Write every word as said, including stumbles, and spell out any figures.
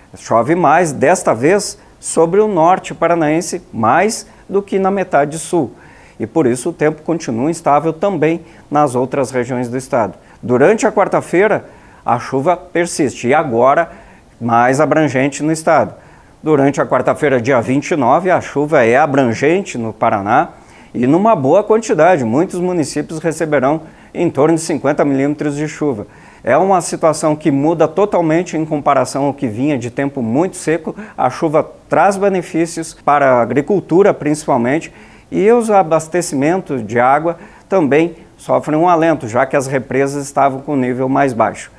Chove mais, desta vez, sobre o norte paranaense, mais do que na metade sul. E por isso o tempo continua instável também nas outras regiões do estado. Durante a quarta-feira, a chuva persiste e agora mais abrangente no estado. Durante a quarta-feira, dia vinte e nove, a chuva é abrangente no Paraná e numa boa quantidade. Muitos municípios receberão em torno de cinquenta milímetros de chuva. É uma situação que muda totalmente em comparação ao que vinha de tempo muito seco. A chuva traz benefícios para a agricultura, principalmente, e os abastecimentos de água também sofrem um alento, já que as represas estavam com nível mais baixo.